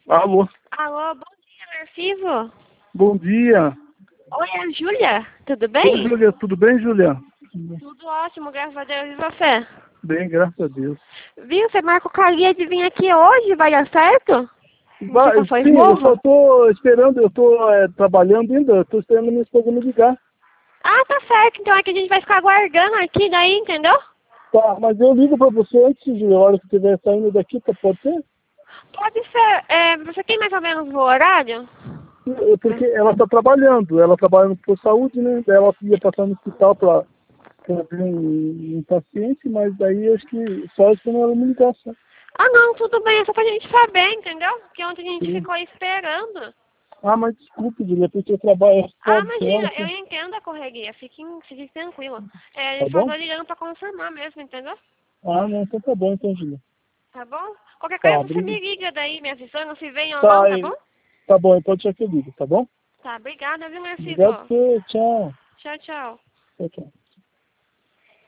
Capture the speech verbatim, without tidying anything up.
Alô, Alô, bom dia, Narciso. bom dia. Oi, é a Júlia. Tudo Oi, bem? Júlia, tudo bem, Júlia? Tudo ótimo, graças a Deus. E você? Bem, graças a Deus. Viu? Você marcou com a Lia de vir aqui hoje, vai dar certo? Você Vai, passou sim, eu só esmova? estou esperando, eu estou trabalhando ainda, estou esperando minha esposa me ligar. Ah, tá certo. Então é que a gente vai ficar aguardando aqui daí, entendeu? Tá, mas eu ligo para você antes, Júlia, a hora que estiver saindo daqui, tá, pode ser? Pode ser. É, você tem mais ou menos o horário? Eu- Porque ela está trabalhando, ela trabalha por saúde, né? Daí ela ia passar no hospital para ver um, um paciente, mas daí acho que só quando ela me ligar, só. Ah, não, tudo bem. É só pra gente saber, entendeu? Porque ontem a gente Sim. ficou esperando. Ah, mas desculpe, Júlia, porque eu trabalho Ah, fora com ela, imagina, eu assim, entendo a correria. Fique, fique tranquila. É, tá ele só bom? tô ligando pra confirmar mesmo, entendeu? Ah, não, então tá bom, então, Júlia. Tá bom? Qualquer Tá, coisa você me obrigado. liga daí, me avisando se vem ou não, Tá, tá bom? e- tá bom, então deixa que eu ligo, tá bom? Tá, obrigada, viu, Obrigado Narciso? por. Tchau. Tchau, tchau. Tchau, tchau.